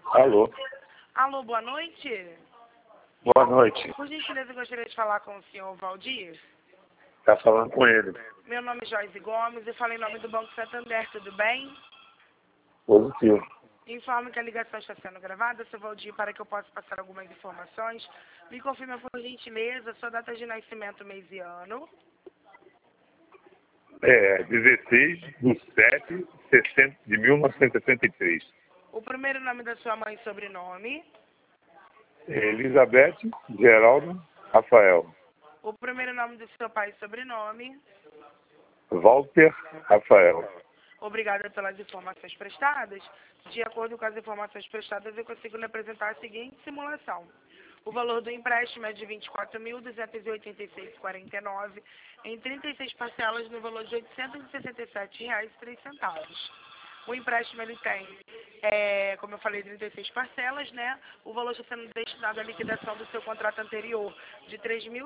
Alô? Alô, boa noite. Boa noite. Por gentileza, eu gostaria de falar com o senhor Valdir. Tá falando com ele. Meu nome é Joyce Gomes, eu falo em nome do Banco Santander, tudo bem? Positivo. Informo que a ligação está sendo gravada, seu Valdir, para que eu possa passar algumas informações. Me confirma, por gentileza, sua data de nascimento, mês e ano. 16/7 de 1963. O primeiro nome da sua mãe e sobrenome. Elizabeth Geraldo Rafael. O primeiro nome do seu pai e sobrenome. Walter Rafael. Obrigada pelas informações prestadas. De acordo com as informações prestadas, eu consigo lhe apresentar a seguinte simulação. O valor do empréstimo é de R$ 24.286,49 em 36 parcelas no valor de R$ 867,03. O empréstimo ele tem, como eu falei, 36 parcelas, né? O valor está sendo destinado à liquidação do seu contrato anterior de R$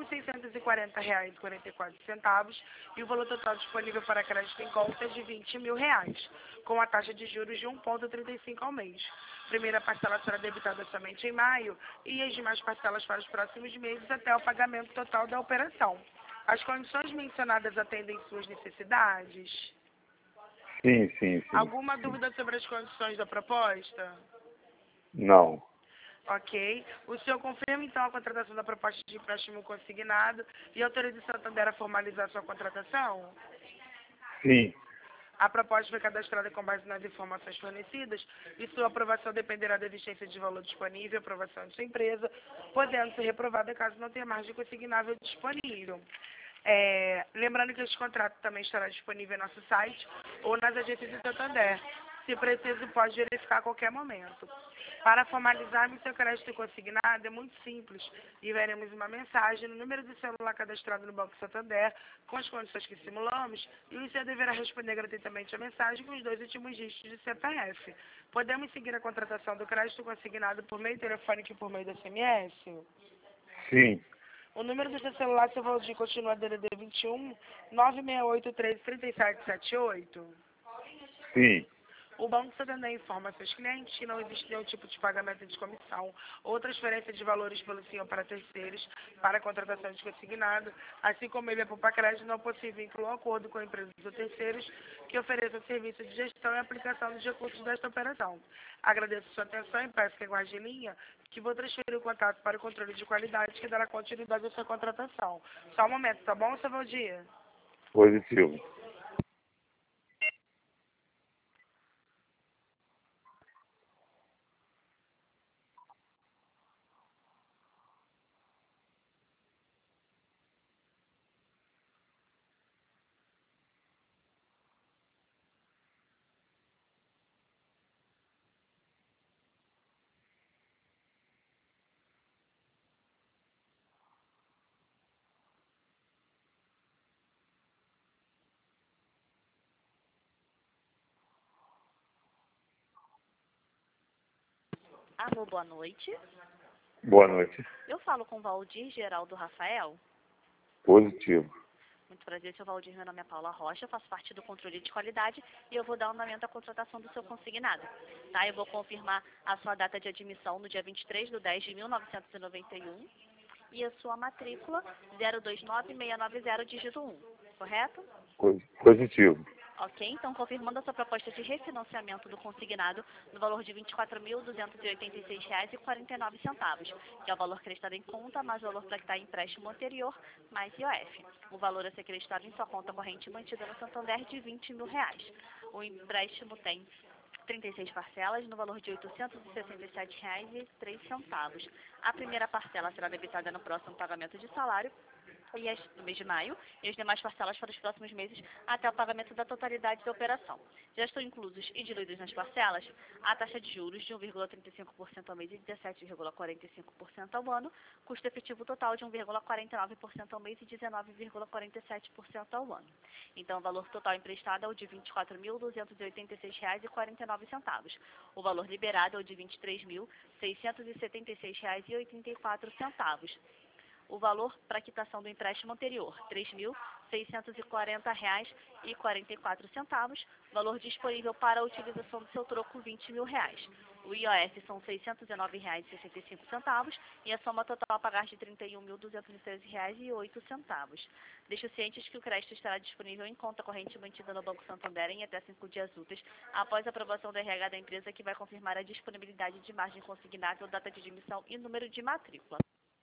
3.640,44 e o valor total disponível para crédito em conta é de R$ 20 mil, com a taxa de juros de 1,35 ao mês. Primeira parcela será debitada somente em maio e as demais parcelas para os próximos meses até o pagamento total da operação. As condições mencionadas atendem suas necessidades? Sim. Alguma dúvida sobre as condições da proposta? Não. Ok. O senhor confirma, então, a contratação da proposta de empréstimo consignado e autoriza o Santander a formalizar sua contratação? Sim. A proposta foi cadastrada com base nas informações fornecidas e sua aprovação dependerá da existência de valor disponível e aprovação de sua empresa, podendo ser reprovada caso não tenha margem consignável disponível. Lembrando que este contrato também estará disponível em nosso site ou nas agências de Santander. Se preciso, pode verificar a qualquer momento. Para formalizarmos seu crédito consignado, é muito simples. Enviaremos uma mensagem no número de celular cadastrado no Banco Santander, com as condições que simulamos, e o senhor deverá responder gratuitamente a mensagem com os 2 últimos dígitos de CPF. Podemos seguir a contratação do crédito consignado por meio telefônico e por meio do SMS? Sim. O número do seu celular, seu Valdir, continua DDD 21 968 133778? Sim. O Banco Santander informa seus clientes que não existe nenhum tipo de pagamento de comissão ou transferência de valores pelo senhor para terceiros para a contratação de consignado, assim como ele é poupa crédito, não é possível incluir um acordo com empresas ou terceiros que ofereçam serviço de gestão e aplicação dos recursos desta operação. Agradeço sua atenção e peço que aguarde em linha, que vou transferir o contato para o controle de qualidade que dará continuidade à sua contratação. Só um momento, tá bom, seu Valdir? Positivo. Alô, boa noite. Boa noite. Eu falo com Valdir Geraldo Rafael. Positivo. Muito prazer, seu Valdir. Meu nome é Paula Rocha, eu faço parte do controle de qualidade e eu vou dar andamento à contratação do seu consignado. Tá? Eu vou confirmar a sua data de admissão no dia 23/10/1991 e a sua matrícula 029690, dígito 1, correto? Positivo. Ok, então confirmando a sua proposta de refinanciamento do consignado no valor de R$ 24.286,49, que é o valor creditado em conta, mais o valor para quitar empréstimo anterior, mais IOF. O valor a ser creditado em sua conta corrente mantida no Santander de R$ 20 mil. O empréstimo tem 36 parcelas no valor de R$ 867,03. A primeira parcela será debitada no próximo pagamento de salário, no mês de maio, e as demais parcelas para os próximos meses até o pagamento da totalidade da operação. Já estão inclusos e diluídos nas parcelas a taxa de juros de 1,35% ao mês e 17,45% ao ano, custo efetivo total de 1,49% ao mês e 19,47% ao ano. Então, o valor total emprestado é o de R$ 24.286,49. O valor liberado é o de R$ 23.676,84. o valor para quitação do empréstimo anterior, R$ 3.640,44, valor disponível para a utilização do seu troco, R$ 20.000. O IOF são R$ 609,65 e a soma total a pagar de R$ 31.213,08. Deixo cientes que o crédito estará disponível em conta corrente mantida no Banco Santander em até 5 dias úteis, após a aprovação do RH da empresa, que vai confirmar a disponibilidade de margem consignável, data de admissão e número de matrícula.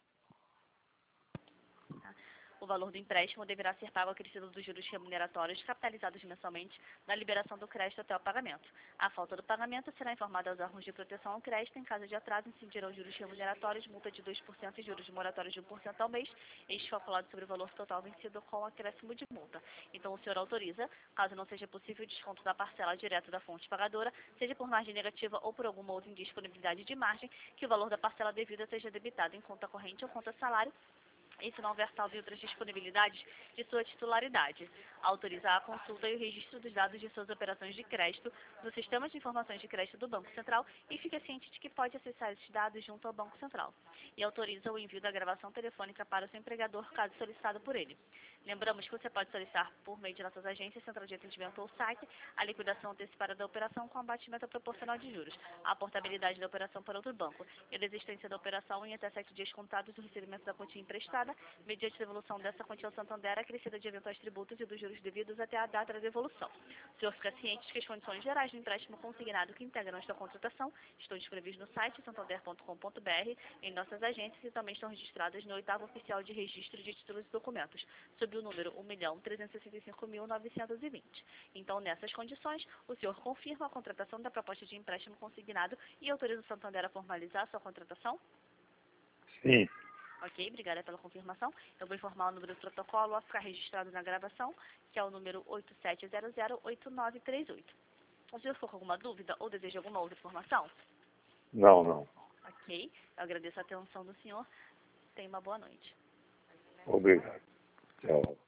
O valor do empréstimo deverá ser pago acrescido dos juros remuneratórios capitalizados mensalmente na liberação do crédito até o pagamento. A falta do pagamento será informada aos órgãos de proteção ao crédito. Em caso de atraso, incidirão juros remuneratórios, multa de 2% e juros moratórios de 1% ao mês, calculado sobre o valor total vencido com acréscimo de multa. Então, o senhor autoriza, caso não seja possível o desconto da parcela direta da fonte pagadora, seja por margem negativa ou por alguma outra indisponibilidade de margem, que o valor da parcela devida seja debitado em conta corrente ou conta salário, e se não houver saldo e outras disponibilidades de sua titularidade. Autorizar a consulta e o registro dos dados de suas operações de crédito no Sistema de Informações de Crédito do Banco Central e fica ciente de que pode acessar esses dados junto ao Banco Central. E autoriza o envio da gravação telefônica para o seu empregador, caso solicitado por ele. Lembramos que você pode solicitar por meio de nossas agências, central de atendimento ou site, a liquidação antecipada da operação com abatimento proporcional de juros, a portabilidade da operação para outro banco e a desistência da operação em até 7 dias contados do recebimento da quantia emprestada, mediante devolução dessa quantia ao Santander, acrescida de eventuais tributos e dos juros devidos até a data da devolução. O senhor fica ciente que as condições gerais do empréstimo consignado que integram esta contratação estão disponíveis no site santander.com.br, em nossas agências, e também estão registradas no 8º Oficial de Registro de Títulos e Documentos, sob o número 1.365.920. Então, nessas condições, o senhor confirma a contratação da proposta de empréstimo consignado e autoriza o Santander a formalizar a sua contratação? Sim. Ok, obrigada pela confirmação. Eu vou informar o número do protocolo a ficar registrado na gravação, que é o número 87008938. O senhor ficou com alguma dúvida ou deseja alguma outra informação? Não, não. Ok, eu agradeço a atenção do senhor. Tenha uma boa noite. Obrigado. Tchau.